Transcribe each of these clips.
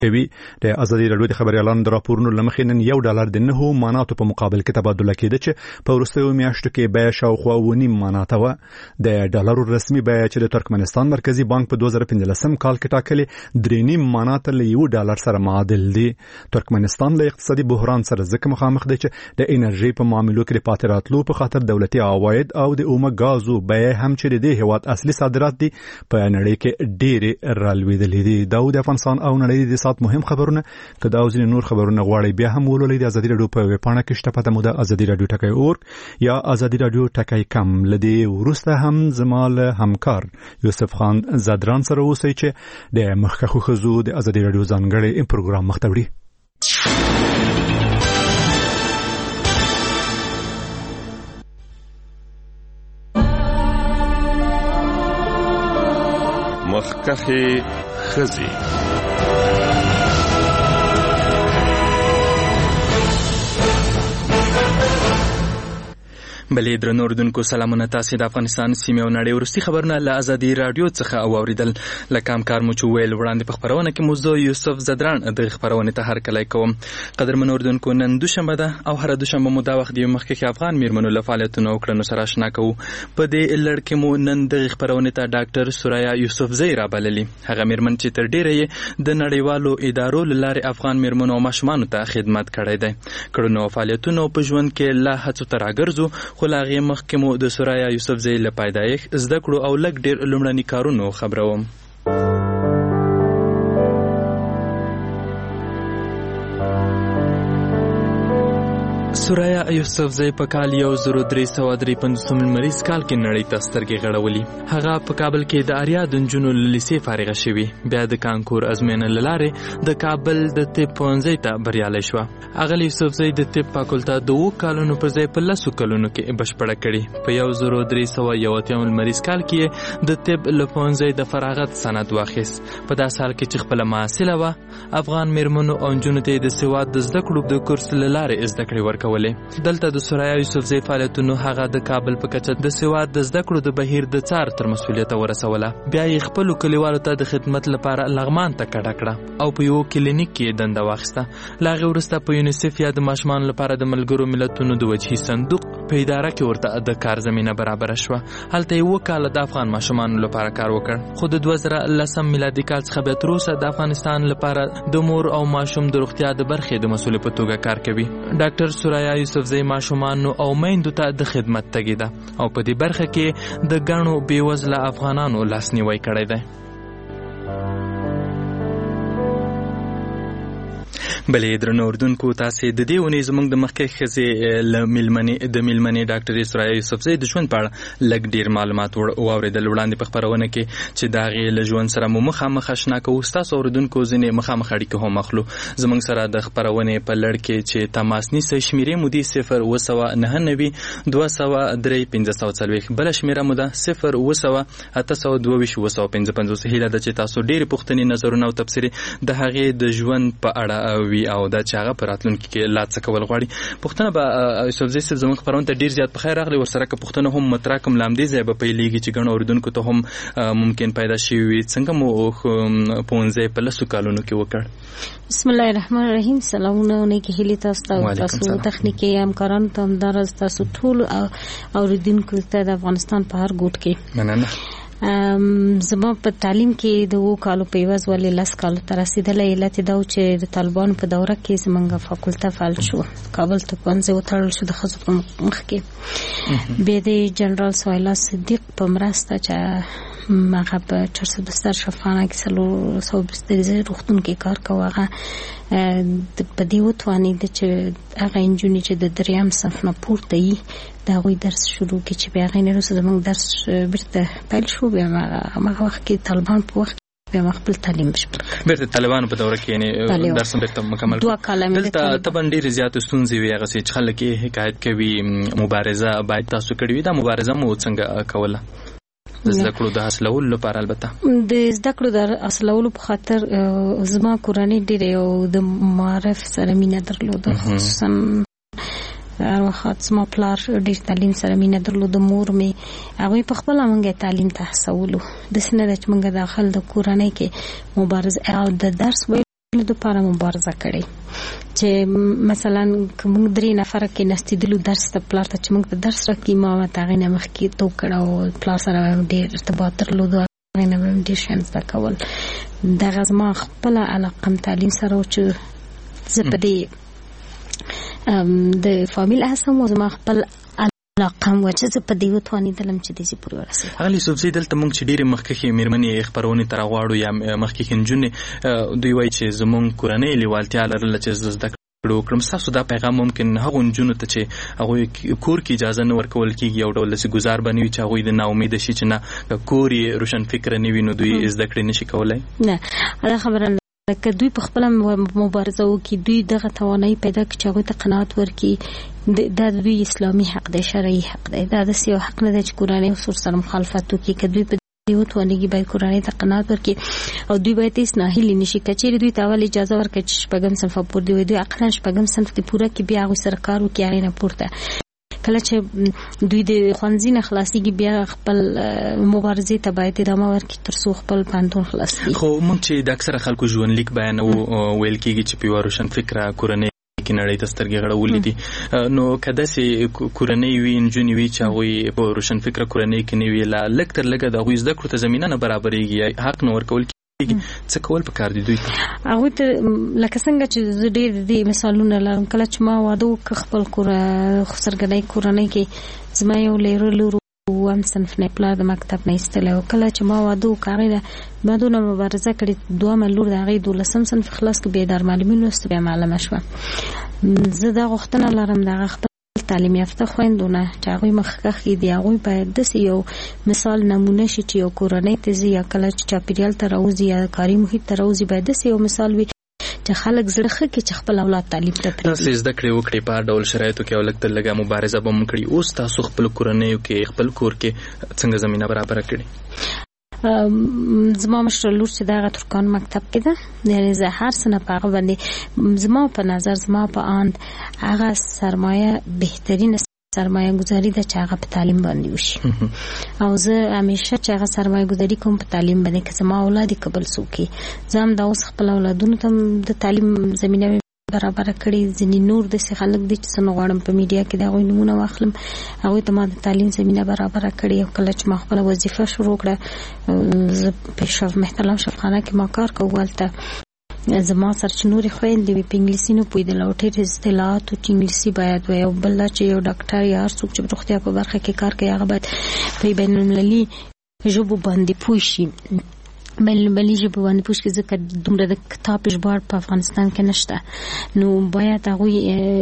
وی د ازادي راډیو د خبريالانو د راپورونو لمخې نن $1 د 9 ماناتو په مقابل کې تبادله کېده چې په وروستیو میاشتو کې بیه شاوخوا 9 ماناته و. د ډالرو رسمي بیه چې د ترکمنستان مرکزی بانک په 2015 کال کې ټاکلې 3.5 ماناته له $1 سره معادل دي. ترکمنستان له اقتصادي بحران سره ځکه مخامخ دی چې د انرژي په معاملو کې د پاتې راتلو په خاطر دولتي عواید او د اومه غازو بیه هم چې د هیواد اصلي صادرات دي په نړۍ کې ډېر رالوېدلې دي. د افغانستان او نړۍ د مهم خبرونه که دا اوس نور خبرونه غواړي بیا هم ولولئ د ازادي راډیو په ویب پاڼه کې شته پته مو د ازادي راډیو ټکی اورګ یا ازادي راډیو ټکی کم. لدی ورسته هم زمال همکار یوسف خان زدران سره اوسئ چې د مخکخو خزو د ازادي راډیو ځانګړي پروګرام مختوړي. مخکخه خزي بلې درنو اوریدونکو سلامونه. تاسو د افغانستان سیمه او نړۍ ورستي خبرونه له ازادي راډیو څخه اوریدل. لکه همکار مو چې ویل وړاندې په خبرونه کې موضوع یوسف زدران د خبرونه ته هرکلی کوم. قدرمن اوریدونکو نن دوشنبه ده او هر دوشنبه مو دا وخت دی مخکې افغان میرمنو له فعالیتونو او کړنو سره آشنا کوو. په دې لړ کې مو نن د خبرونه ته ډاکټر سوریا یوسف زئی را بللی. هغه میرمن چې تر ډیره یې د نړیوالو ادارو لاره افغان میرمنو او ماشومان ته خدمت کړی دی. کړنو او فعالیتونو په ژوند کې لا هڅو ته راګرځو خو لا هغې مخکې مو د سوریا یوسف زئی له پیدایښت زده کړو او لږ ډېر لومړني کارونو خبروم. سوریا یوسف زئی په کال 1353 لمریز کال کې نړۍ ته سترګې غړولې. هغه په کابل کې د آریا د نجونو له لیسې فارغه شوې. بیا د کانکور ازموینه له لارې د کابل د طب پوهنځي ته بریالی شوه. اغلی یوسف زئی د طب فاکولټه د 2 کالونو پر ځای په 10 کلونو کې بشپړه کړې. په 1381 لمریز کال کې د طب له پوهنځي د فراغت سند واخیست. په دا سال کې چې خپله محصله وه افغان میرمنو او نجونو ته د سواد د زده کړو د کورس له لارې زده کړې ورکولې. دلته د سوریا یوسف زئی فعالیتونو هغه د کابل په کچه د سواد د زده کړو د بهیر د څار تر مسؤلیت ورسوله. بیا یې خپل کلیوالو ته د خدمت لپاره لغمان ته کډه کړه او په یو کلینیک کې دنده واخیسته. لا هغې وروسته په یونیسف یا د ماشومان لپاره د ملګرو ملتونو د وجهي صندوق په اداره کې ورته د کار زمینه برابره شوه. هلته یې 2 کاله د افغان ماشومانو لپاره کار وکړ. خو د 2010 میلادي کال څخه بیا تر اوسه د افغانستان لپاره د مور او ماشوم د روغتیا د برخې د مسؤل په توګه کار کوي. ډاکټر سوریا یوسف زئی ماشومانو او میندو ته د خدمت تګي ده او په دې برخه کې د ګڼو بیوزله افغانانو لاسنیوی کړی دی. بلې درنو اوریدونکو تاسې د دې اونۍ زموږ د مخکې ښځې له میلمنې ډاکټرې سوریا یوسف زئی د ژوند په اړه لږ ډېر معلومات واورېدل وړاندې په خپرونه کې چې د هغې له ژوند سره مو مخامخ اشنا کوو. ستاسو اوریدونکو ځینې مخامخ اړیکې هم اخلو. زموږ سره د خپرونې په لړ کې چې تماس نیسئ شمېرې مو دي 0999 203 540. بله شمېره مو ده 09 822 755. هیله ده چې تاسو ډېرې پوښتنې نظرونه او تبصرې د هغې د ژوند په اړه وي او دا چې هغه په راتلونکي کې لا څه کول غواړي. پوښتنه به یوسف زئی صاحب زموږ خپرونه ته ډېر زیات په خیر راغلی. ورسره که پوښتنه هم مطرح کړم له همدې ځایه به پیلېږي چې ګڼو اورېدونکو ته هم ممکن پیدا شوي وي. څنګه مو پوهنځی په 10 کالونو کې وکړ؟ بسم الله الرحمن الرحیم. سلامونه اونۍ کې هیلې تاسو ته او تاسو تخنیکي همکارانو ته همداراز تاسو ټول اوریدونکو ته د افغانستان په هر ګوټ کې مننه. زما په تعلیم کې د 2 کالو په عوض ولې 10 کالو ته رسېدلی. علت دا و چې د طالبانو په دوره کې زموږ فاکولټه فعال شو. کابل ته پوهنځی وتړل شو د ښځو په مخ کې. بیا د جنرال سهیلا صدیق په مرسته چې هغه په 410 شفاخانه کې 420 روغتون کې کار کوي. هغه په دې وتوانېده چې هغه نجونې چې د 3م صف نه پورته وي د هغوی درس شروع کړي چې بیا هغې نه وروسته زموږ درس بیرته پیل شو. بیا هماغه وخت کې طالبان په وخت بیا ما خپل تعلیم بشپړ کړ. بیرته طالبانو په دوره کې یعنې درس بیرته مکمل کړ. 2 کاله مې دلته طبعا ډېرې زیاتې ستونزې وي هغسې چې خلک یې حکایت کوي مبارزه باید تاسو کړې وي. دا مبارزه مو څنګه کوله د زده کړو د حاصلولو لپاره؟ البته د زده کړو د حاصلولو په خاطر زما کورنۍ ډېرې او د معارف سره مینه درلوده. خصوصا هر وخت زما پلار ډېر تعلیم سره مینه درلوده. مور مې هغوی په خپله موږ تعلیم ته هڅولو. داسې نه ده چې موږ داخل د کورنۍ کې مبارزه او د درس ویلو حقونو لپاره مبارزه کړې چې مثلا کوم 3 نفر کې نستیدلو درس ته پلار ته چې موږ ته درس راکې ما تاغې نه مخکې تو کړه او پلار سره ډېر ارتباط درلود نه ډېر شانس دا کول دغه زما خپل علاقه تعلیم سره چې زه په دې د فامیل اسم او زما خپل علاقه و چې په دې وتوانې دلم چې دې پورې ورسېږي. هغه سبزی دلته موږ چې ډېرې مخکې مېرمنې خبرونه تر غواړو یا مخکې نجونې دوی وایي چې زموږ کورنۍ لیوالتیا لرله چې زده کړو کړم. تاسو دا پیغام ممکن هغو نجونو ته چې هغوی کور کې اجازه نه ورکول کېږي یو ډول داسې ګزار به نه وي چې هغوی د ناامیده شي چې نه کور یې روشن فکره نه وي نو دوی زده کړې نه شي کولی. نه دا خبره که دوی په خپل مبارزه وکړي دوی دغه توانایي پیدا کړي چې هغوی ته قناعت ورکړي دا دوی اسلامي حق دی شرعي حق دی دا داسې یو حق نه دی چې کورنۍ اصول سره مخالفت وکړي که دوی په دې وتوانېږي باید کورنۍ ته قناعت ورکړي او دوی باید هېڅ ناهیلي نه شي که چېرې دوی ته اول اجازه ورکړي چې شپږم صنف پورې دی دوی عقلا شپږم صنف دې پوره کړي بیا هغوی سره کار وکړي هغې نه پورته کله چې دوی د ښوونځي نه خلاصېږي بیا خپل مبارزې ته باید ادامه ورکړي تر څو خپل پوهنتون خلاص کړي. خو موږ چې د اکثره خلکو ژوندلیک بیانوو ویل کېږي چې په یوه روشن فکره کورنۍ کې نړۍ ته سترګې غړولې دي نو که داسې کورنۍ وي نجونې وي چې هغوی په روشن فکره کورنۍ کې نه وي لا لږ تر لږه د هغوی زده کړو ته زمینه نه برابرېږي حق نه ورکول څه کول پکار دي دوی ته هغوی ته لکه څنګه چې زه ډېر د دې مثالونه لرم کله چې ما واده وکړ خپل سرګردۍ کورنۍ کې زما یو لور اووم صنف نه پلار د مکتب نه ایستلی و کله چې ما واده وکړ هغې نه ما دونه مبارزه کړې دویمه لور د هغې 12 صنف خلاص کړ بیا د ارمالمي لوستو بیا معلمه شوه. زه دا غوښتنه لرم د هغه خپل تعلیم یافته خویندونه چې هغوی مخکښ دي هغوی باید داسې یو مثال نمونه شي چې یو کورنۍ ته ځي یا کله چې چاپېریال ته راوځي یا کاري محیط ته راوځي باید داسې یو مثال وي چې خلک زړه ښه کړي چې خپل اولاد تعلیم ته پرېږدي. تاسې زده کړې وکړې په هر ډول شرایطو کې او لږ تر لږه مبارزه به مو کړي اوس تاسو خپل کورنیو کې خپل کور کې څنګه زمینه برابره کړې؟ زما مشره لور چې دغه ترکان مکتب کې ده یعنې زه هر څه نه په هغه باندې زما په نظر زما په اند هغه سرمایه بهترینه سرمایه گذاری ده چې هغه په تعلیم باندې وشي او زه همیشه چې هغه سرمایه گذاری کوم په تعلیم باندې که زما اولاد قبل څوک زه هم دا اوس خپل اولادونو ته د تعلیم زمینه برابر کړي ځینې نور داسې خلک دي چې زه نه غواړم په میډیا کې د هغوی نومونه واخلم هغوی ته ما د تعلیم زمینه برابره کړې او کله چې ما خپله وظیفه شروع کړه زه په محترم شفخانه کې ما کار کوو هلته زما سره چې نورې خویندې وي په انګلیسي نه پوهېدله او ډېر اصطلاحاتو چې انګلیسي باید وایي او بل دا چې یو ډاکټر یا هر څوک چې په روغتیا په برخه کې کار کوي هغه باید په بین المللي ژبو باندې پوه شي بلې ژبه باندې پوه شي ځکه دومره د کتاب ژباړ په افغانستان کې نشته نو باید هغوی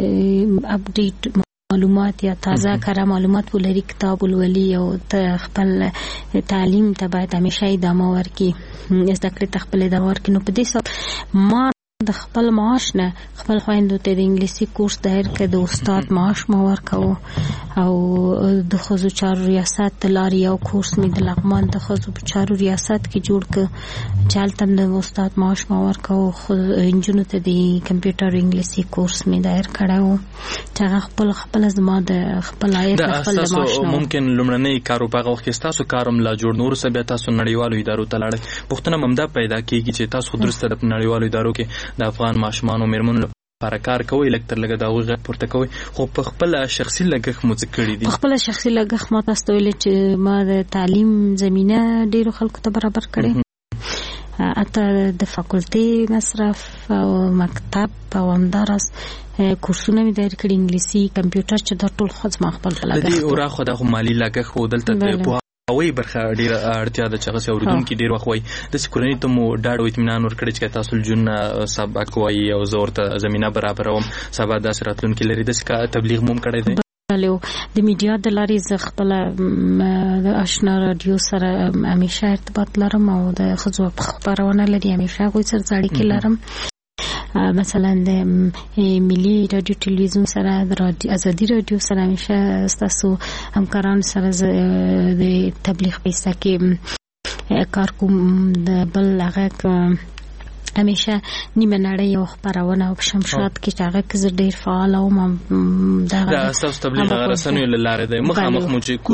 اپډیټ معلومات یا تازه کره معلومات ولري کتاب ولولي او ته خپل تعلیم ته باید همیشه ادامه ورکړي زده کړې ته خپل ادامه ورکړي نو په دې سبب ما د خپل معاش نه خپل خویندو ته د انګلیسي کورس دایر کړ د استاد معاش ما ورکوو او د ښځو چارو ریاست د لارې یو کورس مې د لغمان د ښځو چارو ریاست کې جوړ کړ چې هلته هم د استاد معاش ما ورکوو نجونو ته د کمپیوټر انګلیسي کورس مې دایر کړی و چې هغه خپله زما د خپل عاید خپل د معاش نه ممکن لومړنی کار په هغه وخت کې ستاسو کار هم لا جوړ نو وروسته بیا تاسو نړیوالو ادارو ته لاړئ پوښتنه هم همدا پیدا کېږي چې تاسو خو درسته د نړیوالو ادارو کې د افغان ماشومانو مېرمنو لپاره کار کوئ لږ تر لږه د هغوی غږ پورته کوئ خو په خپله شخصي لګښت مو څه کړي دي؟ په خپله شخصي لګښت ما تاسو ته ویلې چې ما د تعلیم زمینه ډېرو خلکو ته برابر کړې حتی د فاکولټي مصرف او مکتب او همداراز کورسونه مې دایر کړي انګلیسي کمپیوټر چې دا ټول خو زما خپل په لګښت د دې وراخو دغه مالي لګښت خو دلته اوی برخه ډیره اړتیا ده چې هغه اوریدونکو ډیر وخت وایي د سکورنۍ ته مو ډاډ او اطمینان ورکړي چې تاسو جون سبق وایي او زه ورته زمینه برابروم سبا داسې راتلونکي لري داسې تبلیغ مو هم کړی دی؟ د میډیا د لارې زه خپله د آشنا رادیو سره همیشه ارتباط لرم او د ښځو خپرونه لري همیشه هغوی سره اړیکې لرم مثلا د ملي رادیو ټلویزیون سره د ازادي رادیو سره همیشه ستاسو همکارانو سره د تبلیغ په حصه کې کار کوم د بل هغه همیشه نیمه نړۍ یو خپرونه او په شمشاد کې چې هغه کې زه ډېر فعاله وم دا ستاسو تبلیغ هغه رسنیو له لارې دی مخامخ مو چې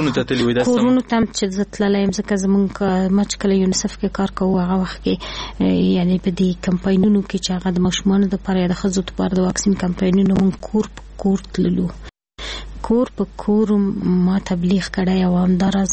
کورونو ته تللی وي دا کورونو ته چې زه تللی یم ځکه زمونږ ما چې کله یونیسف کې کار کوو هغه وخت کې یعنې په دې کمپاینونو کې چې هغه د ماشومانو دپاره یا د ښځو دپاره د واکسین کمپاینونو مونږ کور په کور تللو کور په کور ما تبلیغ کړی او همداراز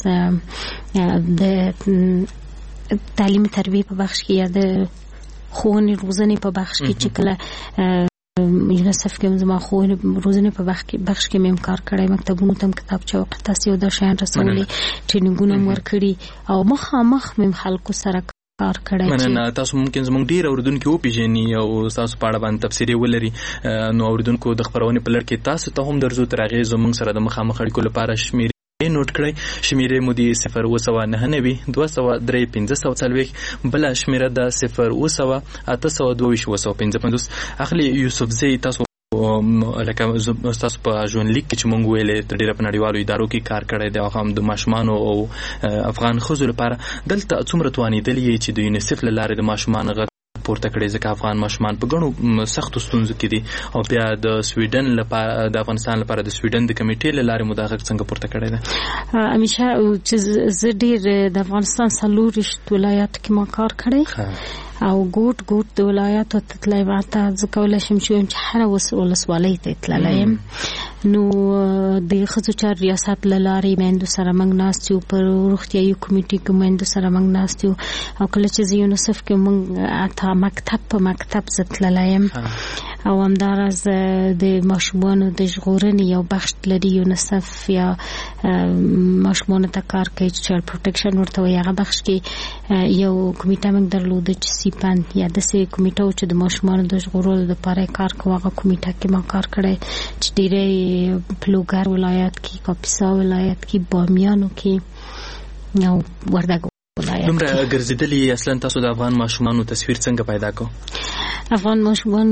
د تعلیم تربیه په بخش کې یا د ښوونې روزنې په بخش کې چې کله یونیسف کې زما ښوونې روزنې په بخش کې مې کار کړی مکتبونو ته کتابچه او قرطاسي او دا شیان رسولي ټرینینګونه مې ورکړي او مخامخ مې خلکو سره کار کړی. مننه. تاسو ممکن زموږ ډیر اوریدونکو وپیژني او تاسو په اړه باندې تفسیری ولري نو اوریدونکو د خبرونې په لړ کې تاسو ته هم درځو تر هغه زموږ سره د مخامخ اړیکو لپاره شمیرې نوٹ کړئ. شمیرې مو دی 029 203 540 بل شمیره د 0 822 اخلي یوسف زئی تاسو لکه تاسو په ژوندلیک کې چې مونږ ویلې تر ډیره په نړیوالو ادارو کې کار کړی دی او هم د ماشومانو او افغان ښځو لپاره دلته څومره توانېدلې چې د یونیسف له لارې د ماشومانو غږ پورته کړی ځکه افغان ماشومان په ګڼو سختو ستونزو کې دي او بیا د سویډن لپاره د افغانستان لپاره د سویډن د کمیټې له لارې مو دا غږ څنګه پورته کړی دی؟ همیشه چې زه ډېر د افغانستان 40 ولایاتو کې ما کار کړی او ګوټ د ولایاتو ته تللی ماته زه کولی شم چې هره ولسوالۍ ته تللی یم نو د ښځو چارو ریاست له لارې میندو سره موږ ناست یو په روغتیایي کمیټې کې میندو سره موږ ناست یو او کله چې زه یونیسف کې موږ حتی مکتب په مکتب زه تللی یم او همداراز د ماشومانو د ژغورنې یو بخش لري یونیسف یا ماشومانو ته کار کوي چې چایلډ پروټیکشن ورته وایي هغه بخش کې یو کمیټه موږ درلوده چې سیپند یا داسې کمیټه و چې د ماشومانو د ژغورلو دپاره کار کوو هغه کمیټه کې ما کار کړی چې ډېری پلوګر ولایت کې کاپیسا ولایت کې بامیانو کې او وردګ دومره ګرځېدلي اصلا تاسو د افغان ماشومانو تصویر څنګه پیدا کو؟ افغان ماشومان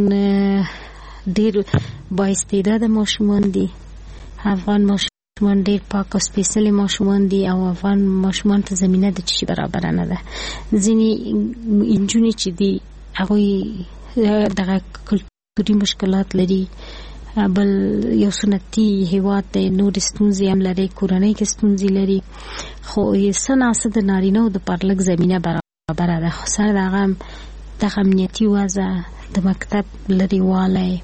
ډېر با استعداده ماشومان دي افغان ماشومان ډېر پاک او سپېڅلي ماشومان دي او افغان ماشومان ته زمینه د چشي برابره نه ده ځینې نجونې چې دي هغوی دغه کلتوري مشکلات لري بل یو سنتي هیواد دی نور ستونزې هم لري کورنۍ کې ستونزې لري خو څه ناڅه د نارینه‌و دپاره لږ زمینه برابره ده خو سره د هغه دغه امنیتي وضع د مکتب لرېوالی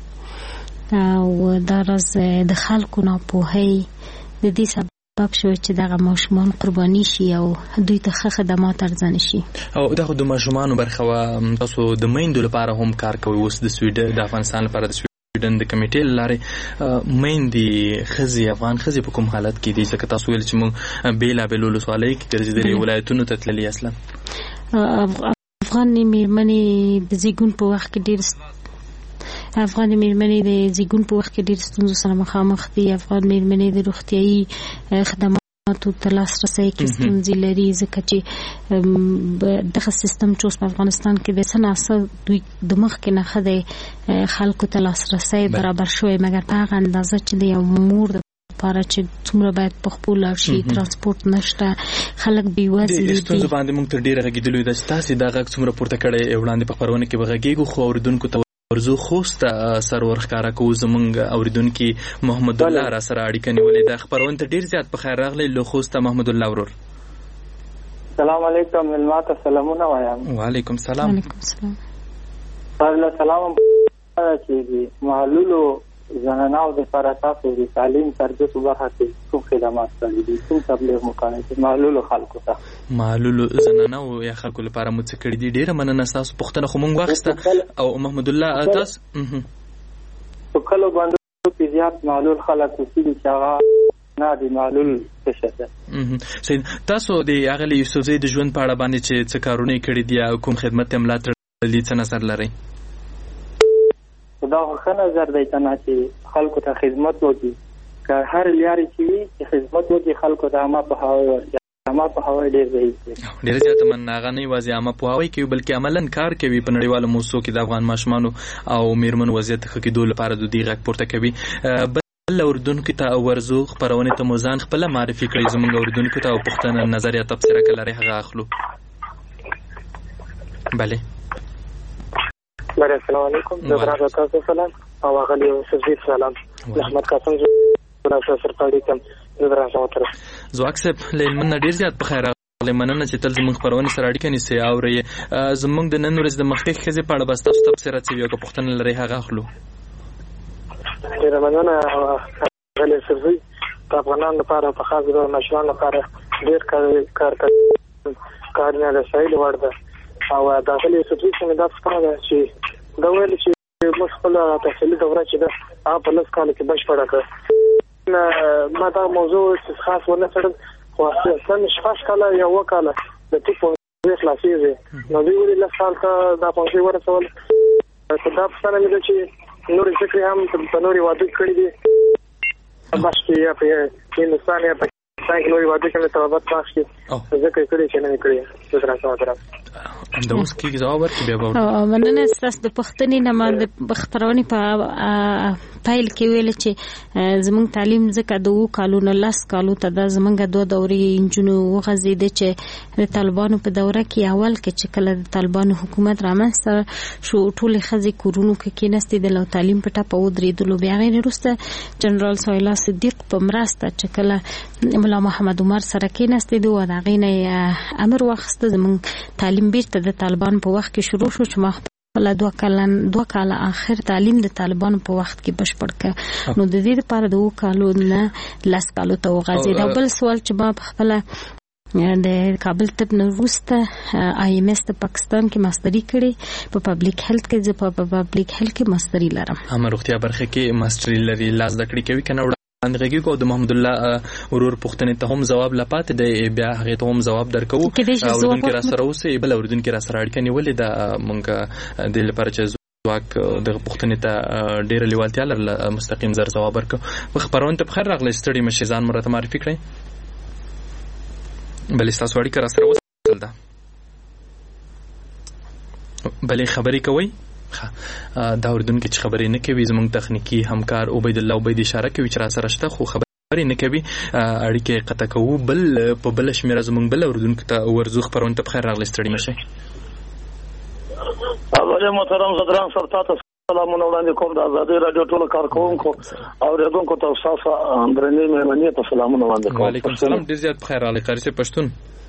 او دا راز د خلکو ناپوهۍ د دې سبب شوی چې دغه ماشومان قرباني شي او دوی ته ښه خدمات ارزانه شي او دا خو د ماشومانو برخه وه تاسو د میندو لپاره هم کار کوئ اوس د سویډن د افغانستان لپاره د سویډن د کمیټې له لارې میندې ښځې افغان ښځې په کوم حالت کې دي ځکه تاسو ویل چې موږ بېلابېلو ولسوالیو کې ګرځېدلې ولایتونو ته تللي اصلا افغان میرمنې د زیږون په وخت کې ډېر افغان میرمنې د زیږون په وخت کې ډېر ستونزو سره مخامخ دي افغان میرمنې د روغتیایي خدماتو ته لاسرسی کې ستونزې لري ځکه چې دغه سیستم چې اوس په افغانستان کې دی څه ناڅه دوی د مخکې نه ښه دی خلکو ته لاسرسی برابر شوی مګر په هغه اندازه چې د یو مور لپاره چې څومره باید په خپل لاړ شي ترانسپورت نشته خلک بېوزله دي. د ستونزو باندې موږ تر ډېره غږېدلي ده چې تاسې دا غږ څومره پورته کړی وړاندې په خپرونه کې به غږېږو خو اورېدونکو ته ورځو خوست سر ورښکاره کوو زموږ اوریدونکي محمد الله را سره اړیکه نیولې ده خپرونې ته ډېر زیات په خیر راغلی له خوسته محمد الله ورور. سلام علیکم مېلمه ته سلامونه وایم. وعلیکم سلام. وعلیکم سلام. پرله سلام چې معلولو زنانو دپاره تاسو د تعلیم تربیې په برخه کې کوم خدمات کړي دي کوم تبلیغ مو کړی دی معلولو خلکو ته معلولو زنانو یا خلکو لپاره مو څه کړي دي ډېره مننه ستاسو پوښتنه خو موږ واخیسته او محمد الله تاسو په کلو باندې کې زیات معلول خلک اوسېږي چې هغه نه دي معلول څه ده سید تاسو د اغلی یوسفزۍ د ژوند په اړه باندې چې څه کارونه کړي دي او کوم خدمت یې ملاتړ دي څه نظر لرئ؟ دا ښه نظر دی کنه چې خلکو ته خدمت وکړي که هر لارې چې وي چې خدمت وکړي خلکو ته عامه پوهاوی ورکړي عامه پوهاوی ډېر ضعیف دی ډېره زیاته مننه هغه نه یوازې عامه پوهاوی کوي بلکې عملا کار کوي په نړیوالو موسسو کې د افغان ماشومانو او میرمنو وضعیت ښه کېدو لپاره د دې غږ پورته کوي. بل اورېدونکو ته ورځو خپرونې ته مو ځان خپله معرفي کړئ زموږ اورېدونکو ته او پوښتنه نظر یا تبصره که لرئ هغه اخلو. بله السلام علیکم درنه تاسو سلام او غلی یوسفزۍ سلام احمد قاسم زه سره پاړی کوم زواک صاحب لمن ډیر زیات په خیر راغلی مننه چې تل زموږ خبرونه سره اړیکه نیسئ اورئ زموږ د نن ورځې د مخکښ ښځې په اړه به ستاسو تبصرات څه وي او که پوښتنه لرئ هغه اخلو. ډېره مننه غلی صرفي د افغانانو لپاره په خاص ډول مشرانو لپاره ډېر کارونه د سایل وړ ده او د غلی صرفي څنګه دا څه ده چې دا ویل چې موږ خپل تحصیلي دوره چې ده هغه په 10 کال کې بشپړه کړه. ما دا موضوع خاص ونه څېړل خو اصلا شپږ کاله یا اووه کاله د طب پوهنځي خلاصېږي نو دوی ولې 10 کال ته دا پوهنځي ورسول. دا پوښتنه مې ده چې نورې زده کړې هم په نورې واده کړي دي باشکې یا په هندوستان یا پاکستان کې نورې واده کې مې طبابت پاس کړي زده کړې کړي چې نه مې کړي. د اوس کې جواب ورکړي بیا به مننه ستاسو د پوښتنې نه ما د خبرونې په پایل کې ویل چې زموږ تعلیم ځکه د 2 کالو نه 10 کالو ته د زمونږ 2 دورې انجونو وغځېدې چې د طالبانو په دوره کې اول کې چې کله د طالبانو حکومت رامنځته شو ټولې ښځې کورونو کې کېناستې د تعلیم په ټاپه ودرېدلو. بیا غیر وروسته جنرال سهیلا صدیق په مرسته چې کله ملا محمد عمر سره کېناستې د هغې نه امر واخیسته زموږ تعلیم بیرته د طالبان په وخت کې شروع شو چې ما خپل 2 کاله آخر تعلیم د طالبانو په وخت کې بشپړ کړ. نو د دې لپاره د 2 کالو نه 10 کالو ته وغځېد. بل سوال چې ما خپل د کابل طب نه وروسته IMS د پاکستان کې ماستری کړې په پبلک هیلث کې. زه په پبلک هیلث کې ماستری لرم. هم روغتیا برخه کې ماستری لري لاس د کړې کوي کنه اندغه کو د محمد الله ورور پښتنې ته هم جواب لپات دی بیا هغه ته هم جواب درکو او دن کې را سره اوسې بل اوردن کې را سره اړیکه نیولې د مونږ د لپاره چې ځواک د پښتنې ته ډېر لیوالتیا لرله مستقیم زر جواب ورکو. خبرونه ته بخیر راغلی ستړي مشه ځان مرته معرفي کړئ بل تاسو اړیکه را سره وصل ده بلې خبرې کوي دا اردن کې چې خبرې نه کوي زموږ تخنیکی همکار عبید الله عبید اشاره کوي چې را سره شته خو خبرې نه کوي اړیکې قطع کوو بل په بل شمیره زموږ بل اردن کې ته ورزو خبرونه ته بخیر راغلی ستړي مشه. اوله محترم زدران صاحب تاسو سلامونه وړاندې کوم د آزادۍ رادیو ټول کارکونکو او ریډونکو ته تاسو درنې مهرباني ته سلامونه وړاندې کوم. وعلیکم السلام ډیر زیات بخیر راغلی قاری سے پښتون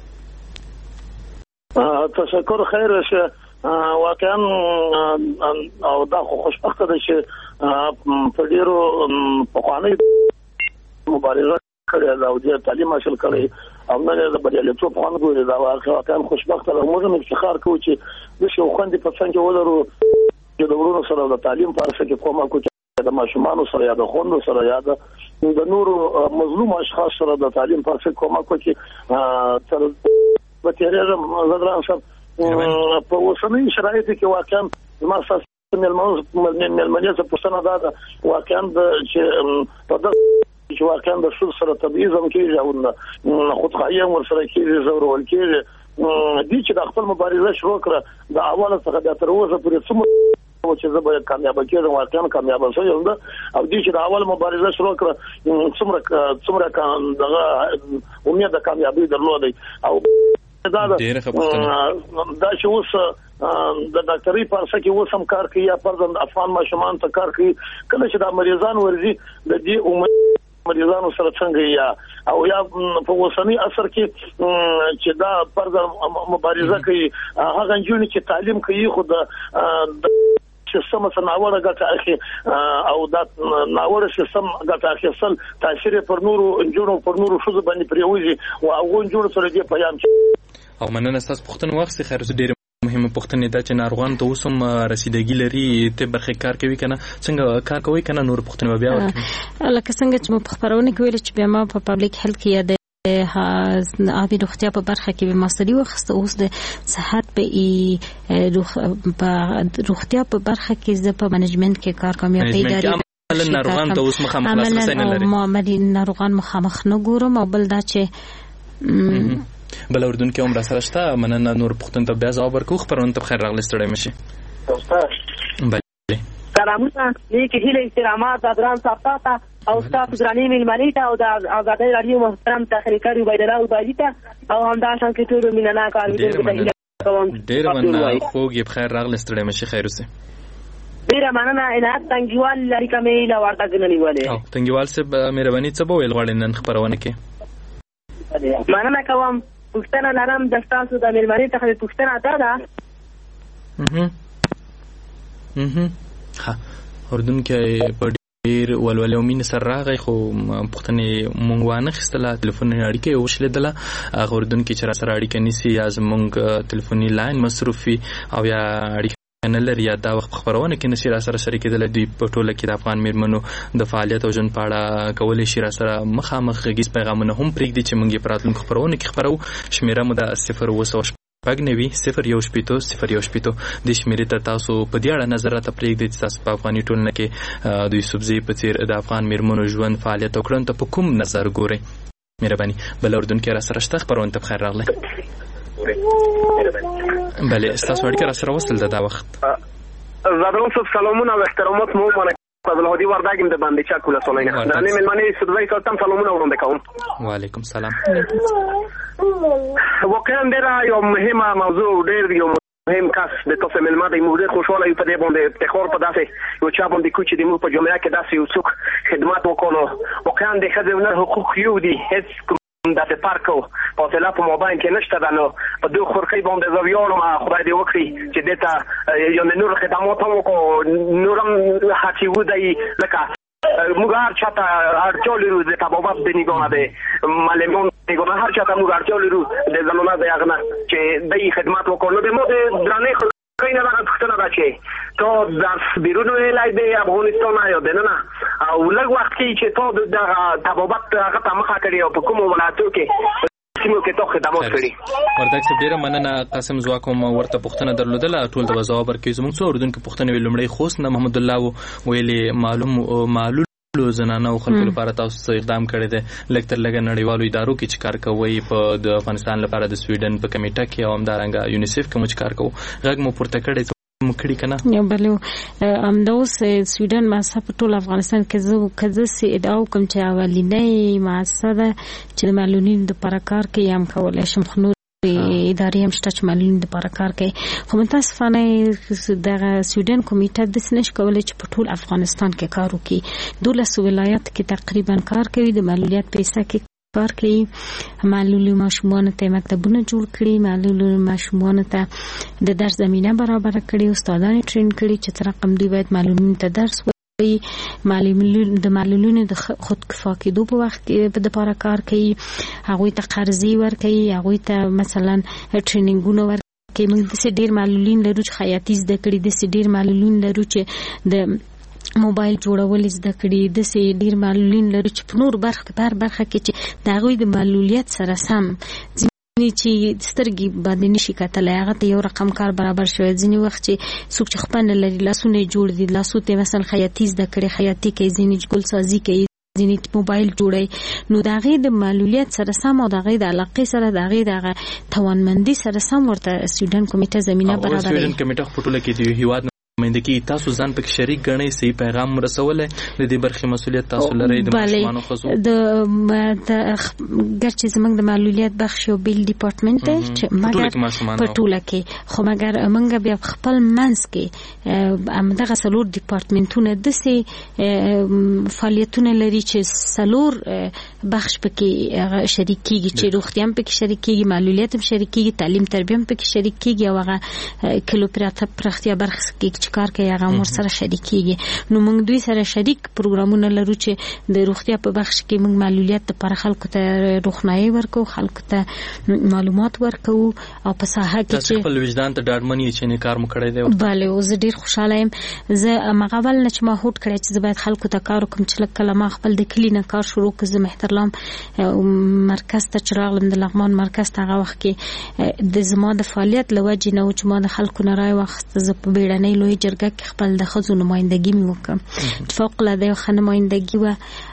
تشکر خیر شه واقعا او دا خوشبخته ده چې په ډیرو پخواني مبارزه کړې او د تعلیم حاصل کړې او نه د بریالیتوب په اړه ګوري دا واقعا خوشبخته ده. موږ هم افتخار کوو چې د شو خوندې په څنګه ولرو چې د ورونو سره د تعلیم په اړه کې کومه کوچ د ماشومانو سره یا د خوندو سره یا د نورو مظلوم اشخاص سره د تعلیم په اړه کومه کوچ تر په تیرېږم زدران صاحب په اوسنۍ شرایطو کې واقعا ما اساس ملمنې څه پوښتنه ده واقعا چې په دغه چې واقعا د شول سره تبعیض هم کېږي او خودخواهي هم ورسره کېږي زورول کېږي دي چې د خپل مبارزه شروع کړه د اوله څخه د تر اوسه پورې څومره چې زه به کامیاب کېږم واقعا کامیاب شوم او دي چې د اول مبارزه شروع کړه څومره دغه امید د کامیابی درلودي او دا چې اوس د ډاکټرۍ په څیر کې اوس هم کار کوي یا پرځند افغان ماشومان ته کار کوي کله چې د مریضان ورزي د دې مریضانو سره څنګه یا او یا په اوسنۍ عصر کې چې دا پرځند مبارزه کوي هغه جون چې تعلیم کوي خو د سیستم څخه ناوړه ګټه اخلي او دا ناوړه سیستم ګټه اخیستل تاثیر پر نورو انجونو پر نورو شوزو باندې پریوزي او هغه انجونو سره دې پیام او مننه تاسو پښتنه وخت خیر ډېر مهمه پښتنه دا چې ناروغان ته اوسم رسیدګي لري ته برخه کار کوي کنه څنګه کار کوي کنه نور پښتنه بیا ورکړي لکه څنګه چې په خبرونه کې ویل چې بیا ما په پبلک هیلث کې یاد آبی روغتیا په برخه کې به ماستری وخسته اوس د صحت په روغتیا په برخه کې زه په منیجمنت کې کار کوم یا په ادارې ناروغان ته اوس مخامخ لاسرسي نه لري ناروغان مخامخ نه ګورم او بل دا چې بل اردن کې هم را سره شته مننه نور پښتون ته بیا ځواب ورکو خبرونه ته بخیر راغلی ستړی مشي سلامونه نیک هیله احترامات زدران صاحب ته او تاسو درنې ملمنې ته او د آزادۍ رادیو محترم تخریکر عبید الله عبیدی ته او همداشان کې ټول مینانا کاروي ډېر مننه خوږی بخیر راغلی ستړی مشي خیر اوسه ډیره مننه عنایت تنګیوال لري کومې له ورته غننیولې او تنګیوال صاحب مهرباني څه به ویل غواړئ نن خبرونه کې؟ مننه کوم. پوښتنه لرم د تاسو د مېلمنې څخه پوښتنه ده اردن کې په ډېر ولولې او مینې سره راغی خو پوښتنې مونږ وانه خیستله تلیفوني اړیکه یې وشلېدله هغه اردن کې چې راسره اړیکه نیسي یا زمونږ تلیفوني لاین مصروف وي او یا اړیکه نه لري یا دا وخت خبرونه کې نشي راسره شریکېدلی دوی په ټوله کې د افغان میرمنو د فعالیت او ژوند په اړه کولی شي راسره مخامخ غږیز پیغامونه هم پرېږدي چې موږ یې په راتلونکو خبرونو کې خپرو. شمېره مو د 0 پګنوي 0 د شمیرې ته تاسو په دې اړه نظر راته پرېږدئ چې تاسو په افغاني ټولنه کې د یوسفزۍ په څېر د افغان میرمنو ژوند فعالیت او کړنو ته په کوم نظر ګورئ؟ مهرباني. بل اردن کې راسره شته خبرونه ته بخیر راغلی. بله ستاسو اړیکه راسره وصل ده دا وخت. زادرون صاحب سلامونه او احترامات مو منه عبدالهادي وردګم د باندې چا کوله سولینه دا نه ملمنې سودوي تاسو سلامونه وړاندې کوم. وعلیکم سلام. واقعا ډېره یو مهمه موضوع ډېر یو مهم کس د تاسو ملما د موږ خوشاله یو په دې باندې افتخار په داسې یو چا باندې کوچې د موږ په جمعه کې داسې یو څوک خدمت وکړو. واقعا د ښځو حقوق یو دي هیڅ د پارکو فاصله په موبایل کې نشته دا نو په دوه خورکۍ باندې زویانو ما خدای دې وکړي چې دته یو نور خدمات هم کو نورم هڅې ودی لکه موږ هر چاته هر چولې د تبابت د نگاه ده معلمان نگاه هر چاته موږ هر چولې د زمانه د هغه چې دې خدمات وکړو د مو د درنې کینه هغه څه نه راځي ته درس بیرونو لای دی افغانستان یا دنه او لږ وخت کې چې ته د تبابت هغه ته مخه کړی او په کوم ولایتو کې سیمو کې ته خدمات کړی. وردګ صاحب ډیره مننه. قاسم زواکوم ورته پوښتنه درلودله ټول د جواب ورکړي. زموږ څو اردن کې پوښتنه ویلمړی خوست نه محمد الله ویلي معلول زنانه او خلکو لپاره تاسو اقدام کړی دی لږ تر لږه نړیوالو ادارو کې چې کار کوي په د افغانستان لپاره د سویډن په کمیټه کې او همدارنګه یونیسف کې موږ کار کوو غږ مو پورته کړی مکړی کنه یو بلو امدوس سویډن مصرف ټول افغانستان کې زو کده سي ادعا کوم چې اولینې مؤسسه چې معلولین د پرکار کې هم کولای شم خنو ادارې هم شته چې معلولین د پرکار کې خو متاسفانه د سویډن کمیټه د سنش کولای چې په ټول افغانستان کې کار وکړي 12 ولایت کې تقریبا کار کوي د معلولیت پیسې کې کار کوي معلولو ماشومان ته مکتبونه جوړ کړي معلولو ماشومان ته د درس زمينه برابر کړي استادان ټرین کړي چې تر رقم دی باید معلولین ته درس وایي معلولین د خود کفا کېدو په وخت کې په لپاره کار کوي هغه ته قرضې ورکوي هغه ته مثلا ټرینینګونه ورکوي موږ د ډیر معلولین لرو چې خیاطي زده کړي د ډیر معلولین لرو چې د موبایل جوړول زده کړي د سي ډیر معلولین لري چې په نور برخه کې چې د غوي د معلولیت سره سم چې سترګي باندې نشي کتلای هغه ته یو رقم کار برابر شوی ځینی وخت چې څوک چې خپل لري لاسونه جوړ دي لاسونه مثلا خیاطي زده کړي خیاطي کوي ځینی ګل سازي کوي ځینی موبایل جوړي نو دا غي د معلولیت سره سم او دا غي د علاقه سره دا غي د توانمندي سره سم ورته سویډن کمیټه زمينه برابر سویډن کمیټه په ټوله کې دی هیواد مندکی تاسو ځان په شریک غنئ صحیح پیغام رسولای د دې برخې مسولیت تاسو لرئ د ماشومانو خزو د ګرچې زمنګ د معلولیت بخش او بیل ډپارټمنټ چې مګر په ټوله کې خو مګر موږ بیا خپل منځ کې همدغه سلور ډپارټمنټونه د سي فعالیتونه لري چې سلور بخش پکې شریکيږي چې روغتیا هم پکې شریکيږي معلولیت هم شریکيږي تعلیم تربیه هم پکې شریکيږي او هغه کلو پرختیا برخه کې کار کوي هغه مور سره شریکيږي نو موږ دوی سره شریک پروګرامونه لرو چې د روغتیا په بخش کې موږ معلولیت لپاره خلکو ته روښنايي ورکو خلکو ته معلومات ورکو او په ساحه کې چې خپل وجدان ته ډاډمنې چې نه کار مو کړی دی bale او زه ډیر خوشاله یم زه مغول نه چې ما هوټ کړی چې باید خلکو ته کار وکم چې کله ما خپل د کلینه کار شروع کړم محترم مرکز ته چراغلم د لغمان مرکز ته هغه وخت کې د زما د فعالیت لوجې نه چې ما د خلکو نه راي وخت ز په بیړنۍ لوی جرګه کې خپل د خزو نمائندګي مې وکم فوق العاده خنمایندګي و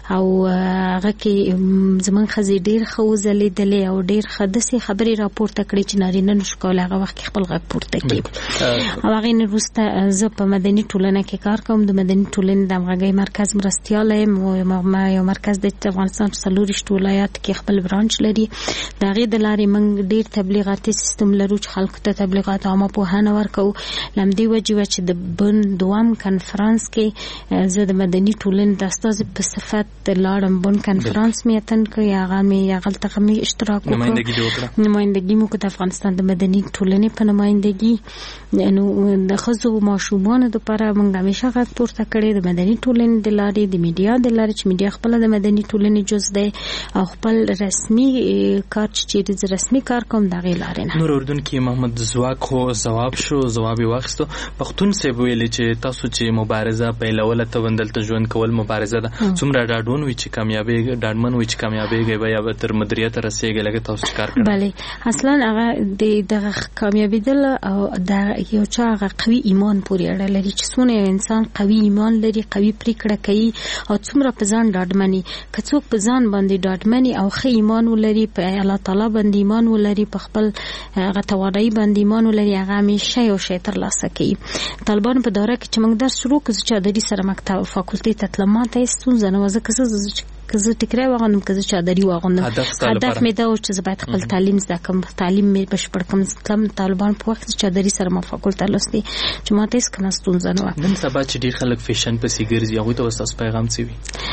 او هغه کې زمون خزي ډیر خو زلیدلې او ډیر خدسي خبري راپورته کړې چې نارینه نشو کولای هغه وخت خپل غږ پورته کړي. او هغه نه روسته زه په مدني ټولنه کې کار کوم. د مدني ټولنې د همغږۍ مرکز مرستيال یم او یو مرکز د افغانستان په څلورشت ولایت کې خپل برانچ لري. د هغې د لارې موږ ډیر تبلیغاتي سیستم لرو چې خلکو ته تبلیغات عامه پوهنه ورکوو. لمدې وجې چې د بن دوام کنفرانس کې زه د مدني ټولنې د استازي په صفت لاړم. بن کنفرانس مې اتن کړی. هغه مې هغلته مې اشتراک وکړ. نمایندګي مو د افغانستان د مدني ټولنې په نمایندګي نو د ښځو او ماشومانو لپاره موږ همیشه غږ پورته کړی د مدني ټولنې د لارې د میډیا د لارې چې میډیا خپل د مدني ټولنې جز دی او خپل رسمي کار چې د رسمي کار کوم د غیر لارې نه. نور اردن کې محمد زواک خو جواب یې واخیستو. پښتون صاحب ویل چې تاسو چې مبارزه پیلوله ته وندلته ژوند کول مبارزه ده څومره ډاډون وي چې کامیابی ډاډمن وي چې کامیابیږي یا به تر مدیریت رسیږي لکه تاسو کار کوي. بله اصلا هغه د کامیابی دل او د یو چا هغه قوي ایمان پورې اړه لري چې څونه انسان قوي ایمان لري قوي پریکړه کوي او څومره په ځان ډاډمني. که څوک په ځان باندې ډاډمني او ښه ایمان ولري په الله تعالی باندې ایمان ولري په خپل هغه توانایي باندې ایمان ولري هغه همیشه یو شی ترلاسه کوي. طالبان په دوره کې چې موږ درس شروع کړو چې اداري سره مکتب فاکولټي ته تلم ماته ستونزه نه وه ځکه که زه ټیکری واغوندم که زه چادري واغوندم. هدف مې دا و چې زه باید خپل تعلیم زده کړم تعلیم مې بشپړ کړم. طالبان په وخت چې چادري سره ما فاکولټه لوستي چې ماته هېڅ کله ستونزه نه وه. نن سبا چې ډېر خلک فیشن پسې ګرځي هغوی ته ستاسو پیغام څه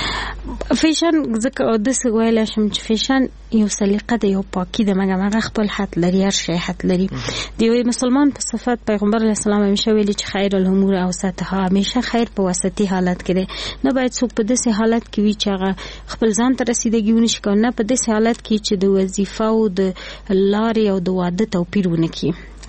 وي؟ فیشن ځکه داسې ویلی شم چې فیشن یو سلیقه ده یو پاکي ده مګر هغه خپل حد لري هر شی حد لري. د یو مسلمان په صفت پیغمبر علیه السلام همیشه ویلي چې خیر الامور اوسطها همیشه خیر په وسطي حالت کې دی. نه باید څوک په داسې حالت کې وي چې هغه خپل ځان ته رسیدګي ونشي کولی نه په داسې حالت کې چې د وظیفه او د لارې او د واده توپیر ونه کړي.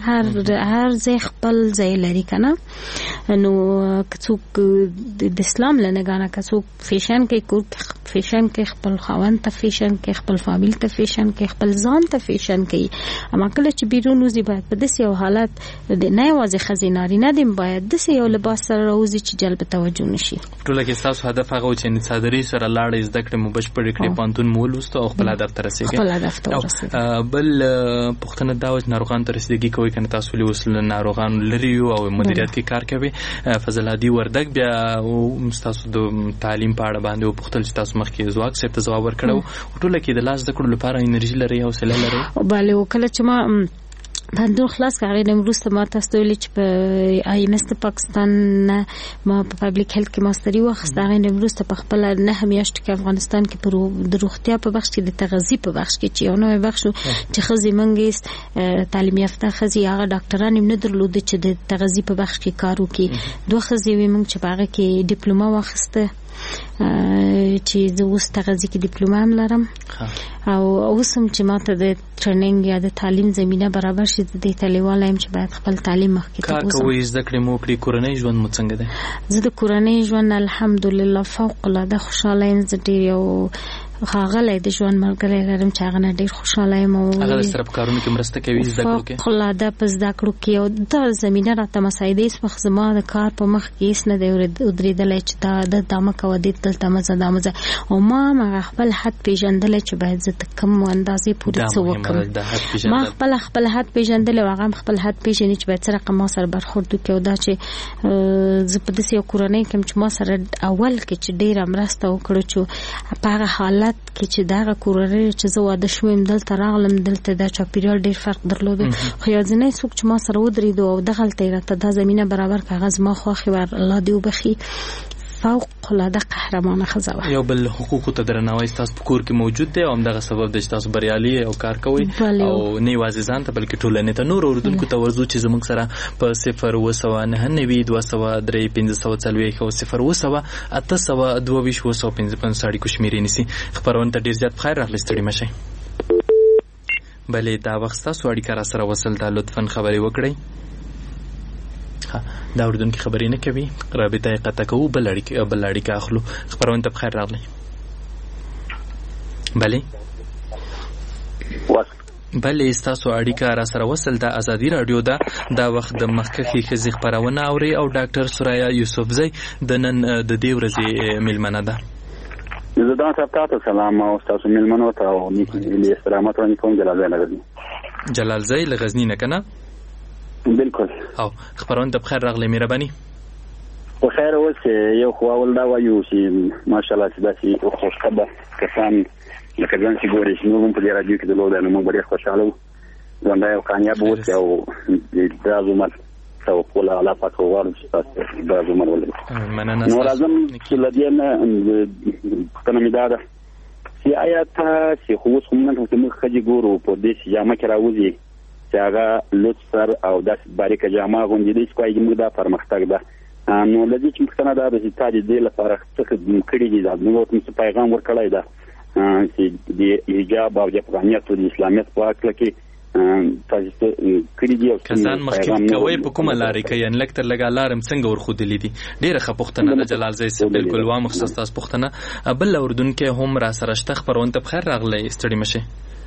هر ځای خپل ځای لري کنه. نو که څوک د اسلام له نګانه که څوک فیشن کوي کور فیشن کوي خپل خاوند ته فیشن کوي خپل فامیل ته فیشن کوي خپل ځان ته فیشن کوي. اما کله چې بیرون وځي باید په داسې یو حالت نه یوازې ښځې نارینه دي باید داسې یو لباس سره راوځي چې جلب توجه نشي. ټوله کې ستاسو هدف هغه و چې څادري سره لاړې زده کړې مو بشپړې کړې پوهنتون مو ولوستو او خپل هدف ته رسېږئ. خپل هدف ته ورسېږئ. بل پوښتنه دا وه چې ناروغانو ته رسیدګي کوئ کنه تاسو ولې اوس له ناروغانو لرې یو او مدیریت کې کار کوي. فضل هادي وردګ بیا ستاسو د تعلیم په اړه باندې وپوښتل چې تاسو مخکې زواک صاحب ته ځواب ورکړو ټوله کې د لاس زده کړو لپاره انرژي لرئ حوصله لرئ؟ بله وکله چې ما پندون خلاص کړی نو وروسته ما تاسو ویلي چې په آی ایم ایس د پاکستان ما په پبلیک هیلث کې ماستري واخیسته. هغې نه وروسته په خپله 9 میاشتو کې افغانستان کې د روغتیا په بخش کې د تغذیې په بخش کې چې یو نوی بخش و چې ښځې موږ تعلیم یافته ښځې هغه ډاکټران یې نه درلوده چې د تغذیې په بخش کې کار وکړي. 2 ښځې وې موږ چې په هغه کې ډیپلوما واخیسته چې زه اوس تغذیې کې ډیپلوما هم لرم او اوس هم چې ماته د ټریننګ یا د تعلیم زمینه برابر شي د دې تلیواله یم چې باید خپل تعلیم مخکې ته کار کوئ زده کړې مو وکړې. کورنۍ ژوند مو څنګه دی؟ زه د کورنۍ ژوند الحمدلله فوق العاده خوشحاله یم. زه ډېر یو ښاغلی د ژوند ملګری لرم چې هغه نه ډېر خوشحاله یم. هغه د سره په کارونو کې مرسته کوي زده کړو کې؟ فوق العاده په زده کړو کې او دا زمینه راته مساعده هېڅ وخت زما د کار په مخ کې هېڅ نه دی ودرېدلی چې دا مه کوه دې دلته مه ځه دا مه ځه. او ما هغه خپل حد پېژندلی چې باید زه د کوم اندازې پورې څه وکړم. ما خپل حد پېژندلی او هغه هم خپل حد پېژني چې باید څه رقم ما سره برخورد وکړي. او دا چې زه په داسې یو کورنۍ کې یم چې ما سره اول کې چې ډېره مرسته وکړو چې په هغه حالت کې چې دغه کورنۍ چې زه واده شوم دلته راغلم دلته دا چاپیریال ډېر فرق درلود. خو یوازینی څوک چې ما سره ودرېدو او دغلته یې راته دا زمینه برابر کړه هغه زما خوښې وه. الله دې وبخي. فوق العاده قهرمانه ښځه وه. یو بل حقوقو ته درناوی ستاسو په کور کې موجود دی او همدغه سبب دی چې تاسو بریالي او کار کوئ او نه یوازې ځان ته بلکې ټولنې ته. نور اردونکو ته ورځو چې زموږ سره په 0 293 540 او 0 822 255 اړیکو شمیرې نیسي. خپرونه ته ډېر زیات بخیر راغلی ستړي مه شئ. بلې دا وخت ستاسو اړیکه را سره وصل ده لطفا خبرې وکړئ. دا اردونکي خبرې نه کوي رابطه یې قطع کوو بل اړیکه اخلو. خبرونه ته بخیر راغلی. بلې ستاسو اړیکه را سره وصل ده ازادي راډیو ده. دا وخت د مخکښې ښځې خپرونه اورئ او ډاکټر سوریا یوسفزۍ د نن د دې ورځې میلمنه ده. زدان صاحب تاسو سلام او تاسو ملمنو ته او نیکی استرامت ورنی کوم جلال زی جلال زی لغزنی نه کنه بالکل او خبرونه د بخیر راغلی مهرباني خو خیر اوس یو خو اول دا وایو چې ماشاءالله چې داسې خوشخبر کسان لکه ځان چې ګوري چې موږ په دې راډیو کې د لوړ نو موږ ډېر خوشاله وو ځنده یو کامیاب وو او د عمر او خپل الله پاک وغواړم چې تاسو د عمر ولرئ مننه نو راځم چې لدین پښتنه مې دا ده چې آیات چې خو اوس موږ ته موږ خځې ګورو په دې جامه کې راوځي چې هغه لوڅر او داسې باریکه جامه غوندې دي چې کوي موږ دا پرمختګ ده نو لدی چې پښتنه دا د ستاري دې لپاره څه کړی دي دا نو ته پیغام ورکړای دا چې د حجاب او د افغانیت او د اسلامیت په اړه کې تاسو کړی دی او کسان مخکې کوي په کومه لارې کې ان لکتر لګا لارم څنګه ورخودلې دي ډیره ښه پښتنه د جلال زی سره بالکل وا مخصص تاسو پښتنه بل اردن کې هم را سره شته خبرونه ته بخیر راغلی ستړي مشه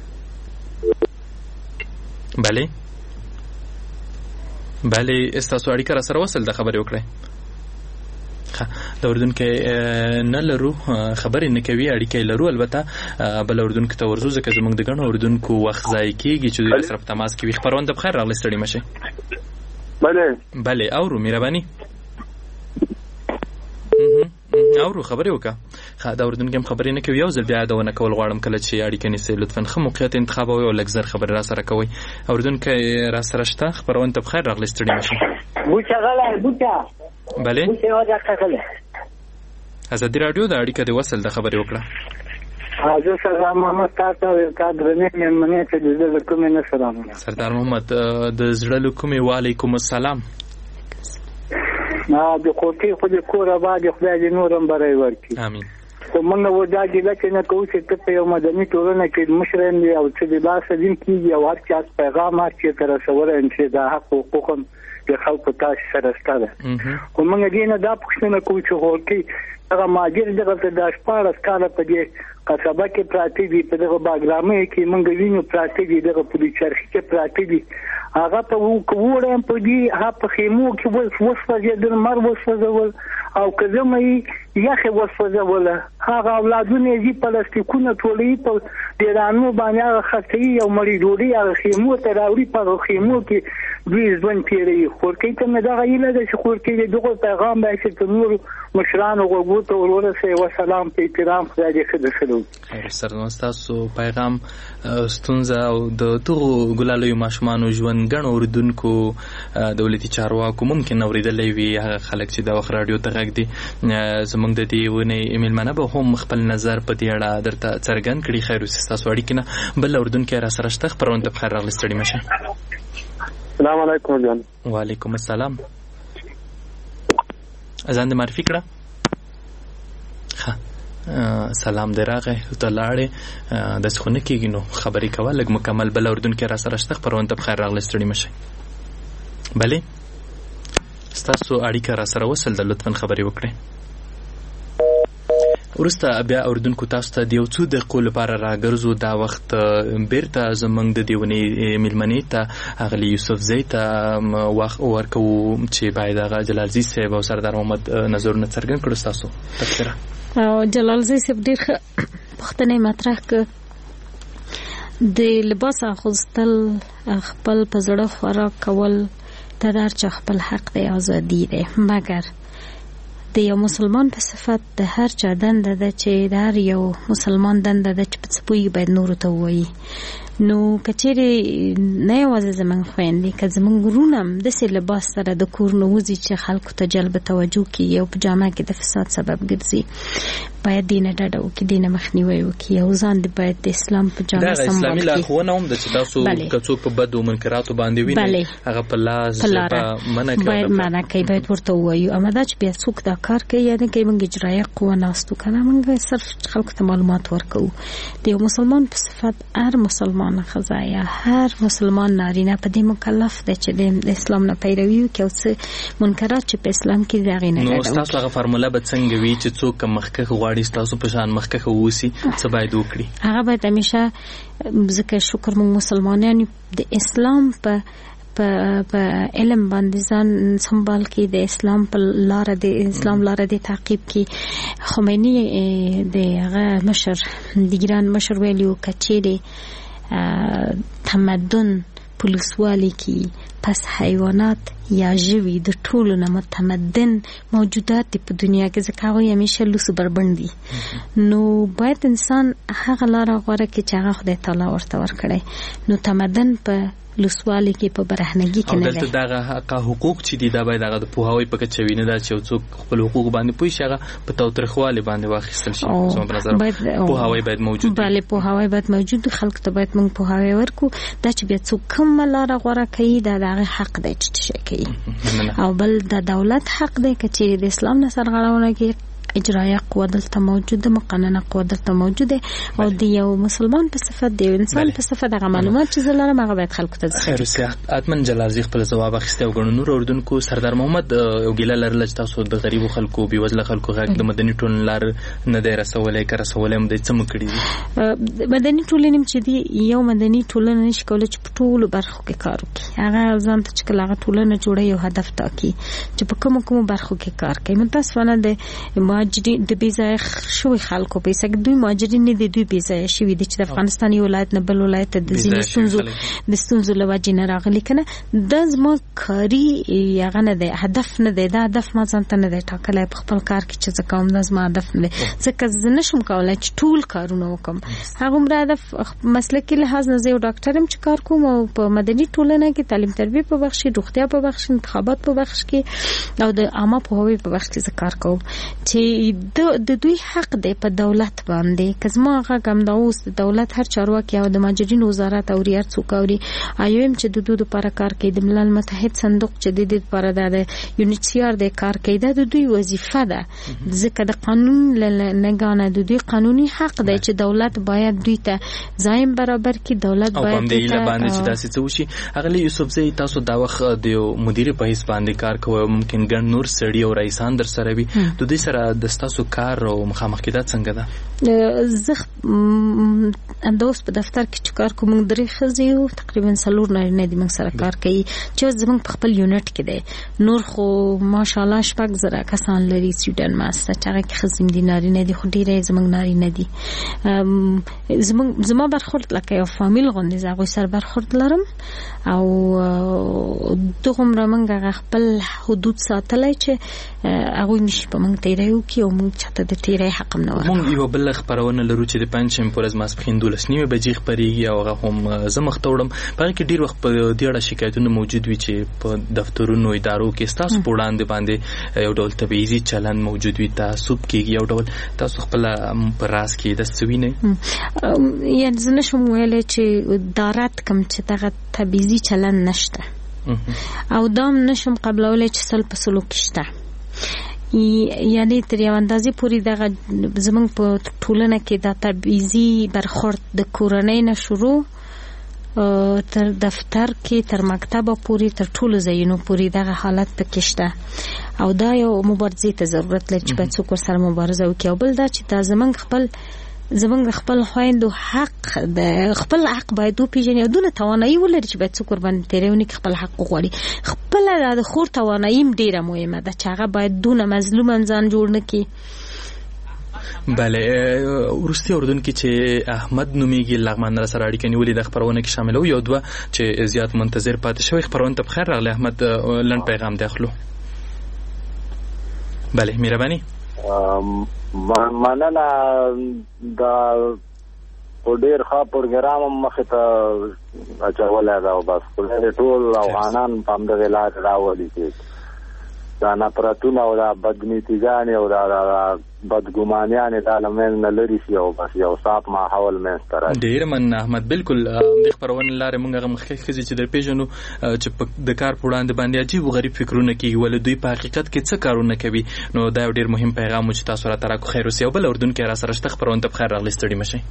بله استاسو اړیکه را سره وصل د خبرې وکړه د اردن کې نه لرو خبرې نه کوي اړیکې لرو البته بل اردن کې ته ورزو ځکه زموږ د ګڼو اردن کو وخت ځای کېږي چې دوی سره په تماس کې وي خبرونه د بخیر راغلی ستړي مشه بله اورو مهرباني اورو خبرې وکړه د اردن کې هم خبرې نه کوي یو ځل بیا یادونه کول غواړم کله چې اړیکې نیسئ لطفا ښه موقعیت انتخابوئ او لږ زر خبرې را سره کوئ اردن کې را سره شته خبرونه ته بخیر راغلی ستړي مشه بله ازادي راډیو د اړیکه د وصل د خبرې وکړه حاضر سردار محمد تاسو یو کادرنه مېمنه چې د کومې نه سلام سردار محمد د زړه له کومې وعلیکم السلام د کوټې خو د کور آباد خدای دې نورم برای ورکړي امين خو موږ ودا ګیله چې نه کوو چې په یو مدني ټولنه کې مشران دي او چې د لاس دین کېږي او هر چا پیغام چې تر سوال ان چې د حق حقوق د خلکو تاسو سره ستاره خو موږ دې نه دا پښتنه کوو چې هورکی هغه ماجر دغه د شپارس کاله په دې قصبه کې پراته دي په دغه باګرامه کې موږ وینو پراته دي دغه په چرخ کې پراته دي هغه په وګورم په دې ها په خیمو کې وسوځي د مر وسوځول او کله مې یخه وسوځول هغه اولادونه یې پلاستیکونه ټولې په ډیرانو باندې خطي او مړی ډوډۍ هغه خیمو ته راوړي په خیمو کې دوی ځوان پیری خورکې ته مې دا غیله ده چې خورکې دغه پیغام به چې نور مشران او غوته ورسه و سلام په احترام خدای دې خدای خلو خیر سره تاسو پیغام ستونزه او د دغه ګلالو ماشمانو ژوند غنو اردوونکو دولتي چارواکو ممکن اوریدلې وي هغه خلک چې د وخت رادیو ته غږ دي زمونږ د دې ونې ایمیل منه به هم خپل نظر په دې اړه درته څرګند کړي خیر تاسو اړیکې نه بل اردن کې را سره شته خبرونه ته بخیر راغلی ستړي مشه السلام علیکم جان وعلیکم السلام اذان دې معرفي کړه سلام دې راغی ته لاړې د څخونه کېږي نو خبرې کوه لږ مکمل بل اردن کې را سره شته خبرونه ته بخیر راغلی ستړي مشه بلې ستاسو اړیکه را سره وصل د لطفا خبرې وکړئ ورسته بیا اردوونکو تاسو ته د یو څو دقیقو لپاره راګرځو دا وخت بیرته زموږ د دې ونې میلمنې ته اغلی یوسف زی ته وخت ورکوو چې باید هغه جلال زی صاحب او سردار محمد نظرونه څرګند کړو ستاسو تبصره جلال زی صاحب ډېر ښه پوښتنې مطرح کړ د لباس اغوستل خپل په زړه خوراک کول دا د هر چا خپل حق دی ازادي دی مګر د یو مسلمان په صفت د هر چا دنده ده چې د هر یو مسلمان دنده ده چې په څه پوهېږي باید نورو ته ووایي نو که چیرې نه یوازې زموږ خویندې که زموږ وروڼه هم داسې لباس سره د کور نه وځي چې خلکو ته جلب توجه کړي او په جامه کې د فساد سبب ګرځي باید دې نه ډډه وکړي دې نه مخنیوی وکړي او ځان دې باید د اسلام په جامه سمبال کړي اسلامي لارښوونه هم ده چې تاسو که څوک په بدو منکراتو باندې ویني هغه په لاس باید منع کوي باید ورته ووایو اما دا چې بیا څوک دا کار کوي یعنې کوي موږ اجرایه قوه ناستو که نه موږ صرف خلکو ته معلومات ورکوو د یو مسلمان په صفت هر مسلمان ښځه یا هر مسلمان نارینه په دې مکلف دی چې د اسلام نه پیروي وکړي او څه منکرات چې په اسلام کې د هغې نه ډډه وکړي نو ستاسو هغه فارموله به څنګه وي چې څوک مخکښ غواړي ستاسو په شان مخکښ واوسي څه باید وکړي هغه باید همیشه ځکه شکر موږ مسلمانان د اسلام په په علم باندې ځان سمبال کې د اسلام په لار د تعقیب کې خمینی د هغه مشر د ایران مشر ویلو کچېره تمدن پولیسوالی کې پس حیوانات یا ژوي د ټولو نه متمدن موجودات په دنیا کې ځکه هغوی همیشه لوسو بربند دي نو باید انسان هغه لاره غوره کړي چې هغه خدای تعالی ورته ورکړی نو تمدن په لوسوالي کې په برهنګي کې نه دی او دغه حق حقوق چې دي دا باید هغه د پوهاوی په کچه وي نه دا چې څوک خپل حقوق باندې پوه شي هغه په تاوتریخوالي باندې واخیستل شي زما په نظر پوهاوی باید موجود وي بله پوهاوی باید موجود وي خلک ته باید موږ پوهاوی ورکو دا چې بیا څوک کومه لاره غوره کوي دا د هغه حق دی چې شي کوي او بل د دولت حق دی که چیرې د اسلام نه سرغړونه کوي اجرایه قوه دلته موجوده مقننه قوه دلته موجوده او د یو مسلمان په صفت د انسان په صفت هغه معلومات چې زلاره هغه باید خلکو ته خیر وسه اتمن جلالزی خپل جواب اخیسته او ګڼو نور اردوونکو سردار محمد او ګیله لرل چې تاسو د غریبو خلکو بیوزله خلکو غږ د مدني ټولنې لار نه دی رسولای که رسولای هم د څه مکړي مدني ټولنې چې دی یو مدني ټولنه نشي کولای چې په ټولو برخو کې کار وکړي هغه ځان ته چې کله هغه ټولنه جوړه یو هدف ټاکي چې په کومو برخو کې کار کوي متاسفانه د مهاجرین د بیزای شوی خلکو په سګ دوی مهاجرین نه دي دوی بیزای شوی دي چې د افغانستان یو ولایت نه بل ولایت د ستونزو لوجې نه راغلي کنه د زما کاری یغه نه دی هدف نه دی دا هدف ما ځان ته نه دی ټاکلی په خپل کار کې چې زه کوم دا زما هدف نه دی ځکه زه نشم کولی چې ټول کارونه وکم هغومره هدف مسلکي لحاظ نه زه یو ډاکټر یم چې کار کوم او په مدني ټولنه کې تعلیم تربیه په بخش روغتیا په بخش انتخابات په بخش کې او د عامه پوهاوي په بخش کې زه کار کوم چې د دوی حق دی په دولت باندې که زما هغه کم دا اوس د دولت هر چارواکي او د مهاجرینو وزارت او هر څوک اوري ایم چې د دوی لپاره کار کوي د ملل متحد صندوق چې د دې لپاره د یونیسیار د کار کوي د دوی وظیفه ده ځکه د قانون نه د دوی قانوني حق دی چې دولت باید دوی ته ځای برابر کړي دولت باید دوی ته باندې چې داسې څه وشي اغلی یوسفزی تاسو دا وخت د مدیر په حساب باندې کار کوي ممکن ګڼ نور سړي او رئیسان در سره وي د دې سره د تاسو کار او مخامخ کېدات څنګه ده زه اندوس په دفتر کې چې کار کوم درې خزي او تقریبا 3 نه دي موږ سره کار کوي چې زموږ په خپل یونټ کې دی نور خو ماشاءالله شپږ زره کسان لري سویډن ماسته چې هغه کې خزم دي ناري نه دي خو ډیره زموږ ناري نه دي زما برخورد لکه یو فامیل غوندې زغوی سره برخورد لرم او دغه موږ خپل حدود ساتلای چې هغه نشي په موږ تیریو کې او موږ چاته د تیرې حق نه ورکړو موږ یو بل خبرونه لرو چې د پنځم پورز ماسپخین 12:30 بجې خبريږي او هغه هم زمخ توړم په کې ډیر وخت په دې اړه شکایتونه موجود وي چې په دفترونو ادارو کې تاسو په وړاندې باندې یو ډول تبعیضي چلن موجود وي تعصب کېږي یو ډول تاسو خپل پر راس کې د سوي نه یعنی زه نشم ویلای چې دارت کم چې دغه تبعیضي چلن نشته او دام نشم قبلولای چې سل په سلوک شته یعنی تر یو اندازې پورې دغه زمونږ په ټولنه کې د تبعیضي برخورد د کورنۍ نه شروع تر دفتر کې تر مکتب پورې تر ټولو ځایونو پورې دغه حالت پکې شته او دا یو مبارزې ته ضرورت لري چې باید څوک ورسره مبارزه وکړي او بل دا چې دا زمونږ خپل خویندو حق د خپل حق باید وپیژني او دونه توانایي ولري چې باید څوک ورباندې تیریوني کې خپل حق وغواړي خپل د خور توانایي ډیره مهمه ده چې هغه باید دونه مظلوم ځان جوړ نه کړي بله ورستی اردن کې چې احمد نومیږي لغمان سره اړیکه نیولې د خبرونه کې شامل یو دوه چې زیات منتظر پاتې شوی خبرونه ته بخیر راغلی احمد لن پیغام داخلو بله مهرباني مننه دا ډېر ښه پروګرام مخې ته اچولی ده او بس ټول افغانان په همدغې لارې راولي چې دا نفرتونه او دا بدنیتیګانې او دا بدګمانیانې دا له منځ نه لرې شي او بس یو صاف ماحول منځته راشي ډېر مننه احمد بالکل د خپرونې لارې موږ هغه مخکې ښځې چې در پېژنو چې د کار په وړاندې باندې عجیب و غریب فکرونه کېږي ولې دوی په حقیقت کې څه کارونه کوي نو دا یو ډېر مهم پیغام و چې تاسو راته راکړو خیر اوسئ او بل اردونکی را سره شته خپرونې ته بخیر راغلی ستړي مه شئ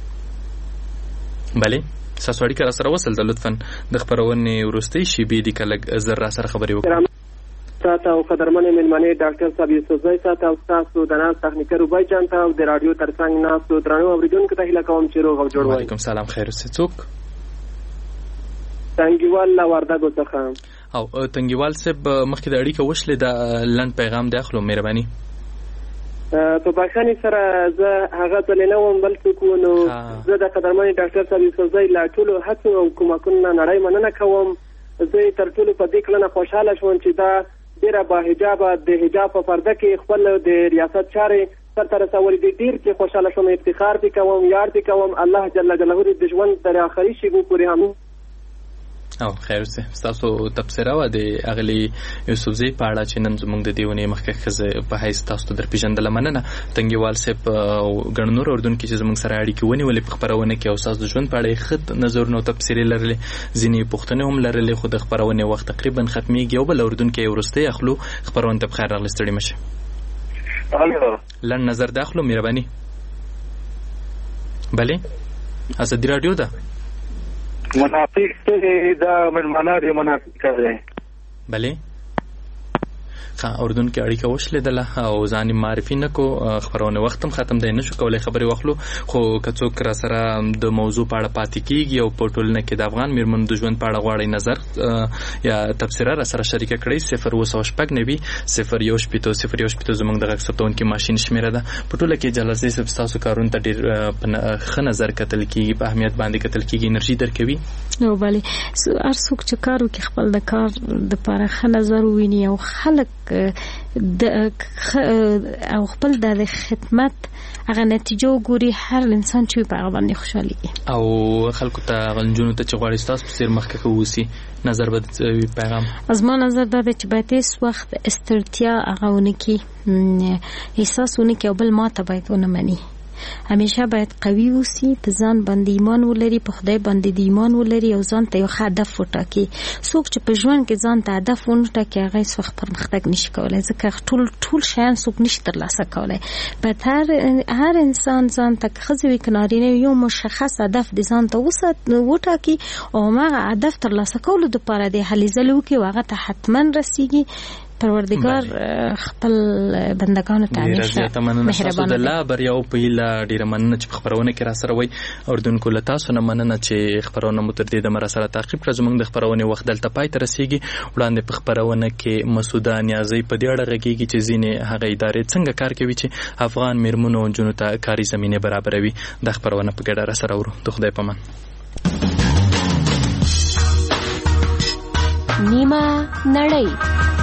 بله ستاسو اړیکه را سره وصل ده لطفا د خپرونې وروستۍ شېبې دي که لږ زر را سره خبرې وکړو ساته او قدرمنې مېلمنې ډاکټر صاحب یوسفزی ساته او ستاسو د ناست تخنیکر روبای جان ته او د راډیو ترڅنګ ناستو درنو اورېدونکو ته هیله کوم چې روغ او جوړ وئ. وعلیکم سلام خیر اوسئ. څوک تنګیوال له وردګو څخه. او تنګیوال صاحب مخکې د اړیکه وشلې د لنډ پیغام دی اخلو مهرباني په بخښنې سره زه هغه ځلې نه وم بل څوک و نو زه د قدرمن ډاکټر صاحب یوسفزۍ له ټولو هڅو او کومکونو نړۍ مننه کوم. زه تر ټولو په دې کلنه خوشحاله شوم چې دا ډېره باحجابه د حجاب په پرده کې خپل د ریاست چارې سرته رسولې دي. ډېر چې خوشحاله شوم، افتخار پې کوم، ویاړ پې کوم. الله جل جلاله دې د ژوند تر آخري شېبو پورې هم او خیر اوسه. ستاسو تبصره و د اغلی یوسفزۍ په اړه چې نن زموږ د دیونې مخکې ښځه په حیث تاسو ته در پیژندله مننه. تنګیوال صاحب او ګڼ نور اردوونکي چې زموږ سره اړیکې ونیولې په خپرونه کې او ستاسو د ژوند په اړه یې ښه نظرونه او تبصرې لرلې، ځینې پوښتنې هم لرلې، خو د خپرونې وخت تقریبا ختمیږي. یو بل اردوونکی یې وروستی اخلو. خپرونه ته بخیر راغلی، ستړي مه شئ. لنډ نظر د اخلو مهرباني. بلې ازادي راډیو ده منافق دا ملمانه دی منافق کړي. بلې اردن کې اړیکه وشلې دله او ځان معرفي نکو. خبرونه وخت هم ختم دی، نشو کولای خبري واخلو. خو کڅوک را سره د موضوع په اړه پاتې کیږي او په ټولنه کې د افغان میرمنو د ژوند په اړه غواړي نظر یا تبصره را سره شریکه کړئ. 0 زموږ د غږ ثبتونکي ماشين شمیره ده. په ټوله کې جلسې سبستاسو کارون ته ډیر ښه نظر کتل کیږي، په اهمیت باندې کتل کیږي، انرژي درکوي. نو بله هر څوک چې کار وکړي خپل د کار د لپاره ښه نظر وویني او خلک او خپل د خدمت هغه نتیجه وګوري، هر انسان چې په هغه باندې خوشحالي او خلکو ته غلنجونو ته چې غواړي تاسو په سیر مخکې کووسی نظر بد پیغام از ما نظر دا چې باید هیڅ وخت استرتیا هغه ونکي احساس ونکي او بل ما ته باید ونه مني. همیشه باید قوي اوسي، په ځان باندې ایمان ولري، په خدای باندې د ایمان ولري او ځان ته یو هدف وټاکي. څوک چې په ژوند کې ځان ته هدف ونټاکي هغه هیڅ وخت پرمختګ نشي کولای، ځکه ټول شیان څوک نشي ترلاسه کولای. باید هر انسان ځان ته ښځه وي که نارینه یو مشخص هدف د ځان ته وټاکي او هغه هدف ترلاسه کولو دپاره د هلې ځلې وکړي او هغه ته حتما رسیږي. پروردگار خپل بندگانو ته همیشه مهربان دی. الله بریاو په هیله ډیره مننه چې خبرونه کې را سره وای. اردوونکو له تاسو نه مننه چې خبرونه مو تر دې د مرسته تعقیب کړ. زموږ د خبرونه وخت دلته پای ته رسیږي. وړاندې په خبرونه کې مسعوده نیازی په دې اړه غږیږي چې ځینې هغه ادارې څنګه کار کوي چې افغان میرمنو او جنونو ته کاري زمينه برابروي. د خبرونه په ګډه را سره ورو. د خدای په امان. نیمه نړۍ